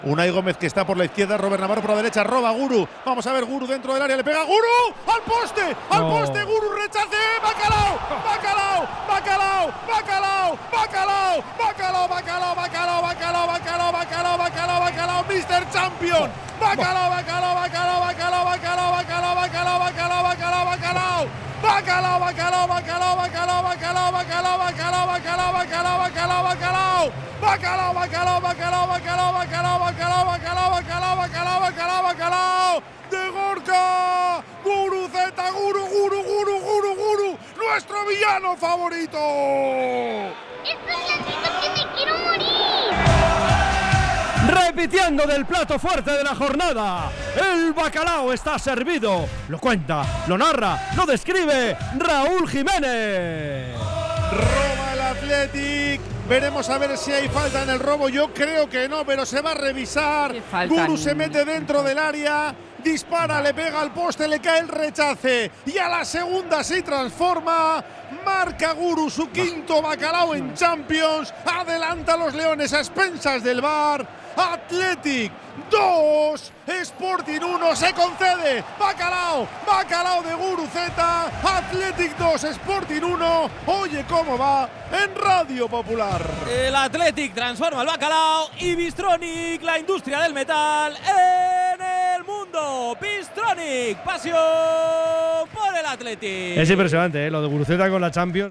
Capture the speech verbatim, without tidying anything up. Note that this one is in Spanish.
Unai Gómez que está por la izquierda, Robert Navarro por la derecha, roba Guru. Vamos a ver, Guru dentro del área, le pega Guru al poste, al no. poste, Guru rechace, Bacalao, Bacalao, Bacalao, Bacalao, Bacalao, Bacalao, Bacalao, Bacalao, Bacalao, Bacalao, Bacalao, Bacalao, Bacalao, míster Champion, Bacalao, Bacalao, Bacalao, Bacalao, Bacalao, Bacalao, Bacalao, Bacalao, Bacalao, Bacalao. Bacalao, bacalao, bacalao, bacalao, bacalao, bacalao, bacalao, bacalao, bacalao, bacalao, bacalao. Bacalao, bacalao, bacalao, bacalao, bacalao, bacalao, bacalao, bacalao, bacalao, bacalao, bacalao. De Gorka. Guruceta, Guru, Guru, Guru, Guru, Guru. Nuestro villano favorito. ¡Esto es la que me quiero morir! Repitiendo del plato fuerte de la jornada, el bacalao está servido. Lo cuenta, lo narra, lo describe Raúl Jiménez. Roba el Athletic. Veremos a ver si hay falta en el robo. Yo creo que no, pero se va a revisar. Guru se mete dentro del área, dispara, le pega al poste, le cae el rechace. Y a la segunda se transforma. Marca Guru su quinto bacalao en Champions. Adelanta a los Leones a expensas del V A R. Athletic dos, Sporting uno, se concede. Bacalao, bacalao de Guruceta. Athletic dos, Sporting uno. Oye cómo va en Radio Popular. El Athletic transforma el bacalao y Bystronic, la industria del metal en el mundo. Bystronic, pasión por el Athletic. Es impresionante, ¿eh? Lo de Guruceta con la Champions.